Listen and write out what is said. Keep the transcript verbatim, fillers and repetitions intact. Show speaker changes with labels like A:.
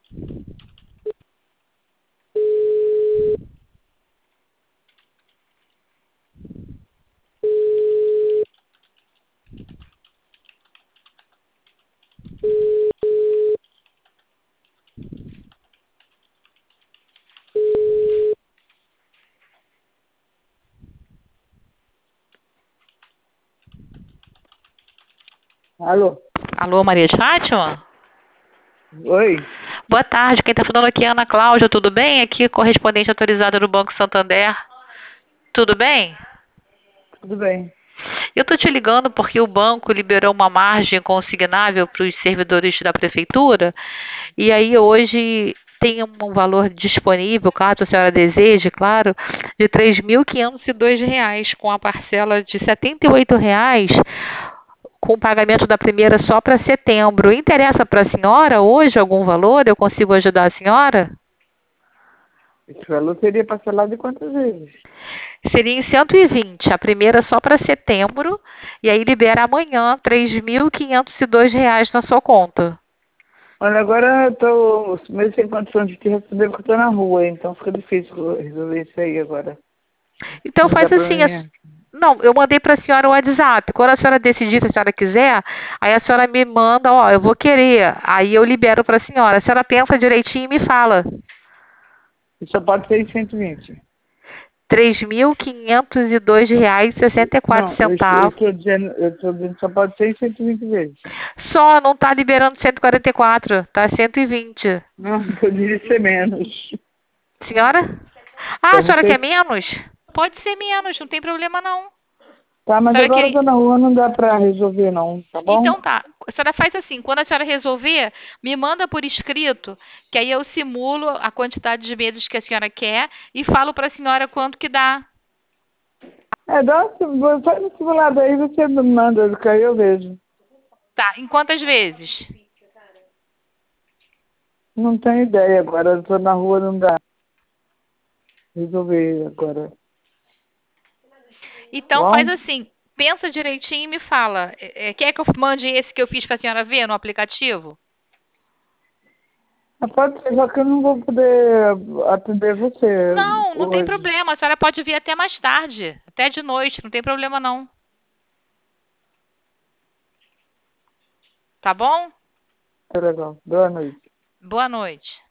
A: Alô?
B: Alô, Maria de Fátima?
A: Oi?
B: Boa tarde, quem está falando aqui é Ana Cláudia, tudo bem? Aqui, correspondente autorizada do Banco Santander. Tudo bem?
A: Tudo bem.
B: Eu estou te ligando porque o banco liberou uma margem consignável para os servidores da prefeitura e aí hoje tem um valor disponível, caso a senhora deseje, claro, de três mil quinhentos e dois reais, com a parcela de setenta e oito reais, com o pagamento da primeira só para setembro. Interessa para a senhora hoje algum valor? Eu consigo ajudar a senhora?
A: Esse valor seria parcelado de quantas vezes?
B: Seria em cento e vinte, a primeira só para setembro, e aí libera amanhã três mil quinhentos e dois reais na sua conta.
A: Olha, agora eu tô meio sem condição de te receber porque eu tô na rua, então fica difícil resolver isso aí agora.
B: Então
A: Não dá
B: faz
A: pra
B: assim, a
A: mim.
B: s- não, eu mandei para a senhora o WhatsApp. Quando a senhora decidir, se a senhora quiser, aí a senhora me manda, ó, eu vou querer. Aí eu libero para a senhora. A senhora pensa direitinho e me fala.
A: Só pode ser em cento e vinte.
B: Três mil quinhentos e dois reais e sessenta e quatro
A: Não, eu estou, eu
B: centavos.
A: estou dizendo, eu estou dizendo que só pode ser em cento e vinte vezes.
B: Só não está liberando cento e quarenta e quatro, tá cento e vinte.
A: Não, poderia ser menos.
B: Senhora? Ah, a
A: Então
B: senhora quer
A: você.
B: menos? Pode ser menos, não tem problema não.
A: Tá,
B: A
A: mas
B: senhora
A: agora eu
B: queria...
A: tô na rua, não dá pra resolver não, tá bom?
B: Então tá. A senhora faz assim, quando a senhora resolver, me manda por escrito, que aí eu simulo a quantidade de meses que a senhora quer e falo para a senhora quanto que dá.
A: É, dá, uma- faz um simulado aí, você me manda, que aí eu vejo.
B: Tá, em quantas vezes?
A: Não tenho ideia agora, eu tô na rua, não dá. Resolver agora. Tá
B: Então faz
A: bom?
B: assim, pensa direitinho e me fala. É, é, quer que eu mande esse que eu fiz para a senhora ver no aplicativo?
A: Mas pode ser, só que eu não vou poder atender você
B: Não, não tem
A: hoje.
B: problema. A senhora pode vir até mais tarde, até de noite, não tem problema não. Tá bom?
A: Tá legal. Boa noite.
B: Boa noite.